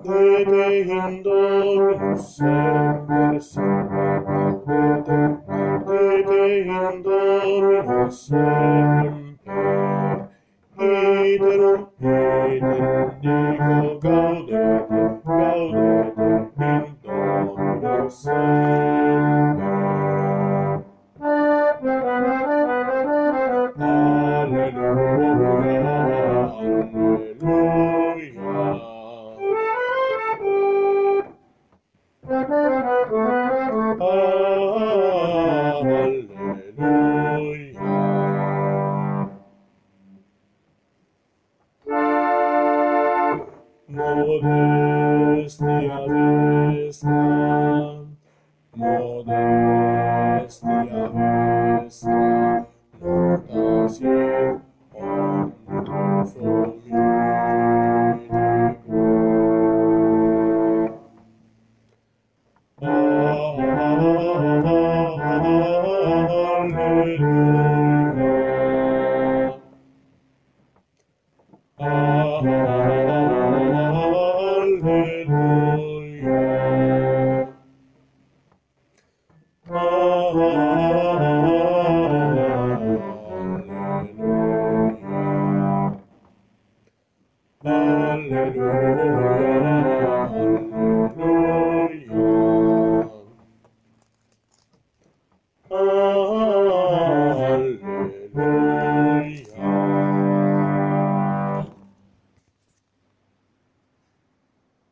gaudete in Dominus semper, semper gaudete in Dominus semper. Iterum, iterum, dico gaudete, gaudete in Dominus semper. Alleluia, Alleluia. Modestia vestra, modestia vestra, notasie omnibus hominibus. Alleluia.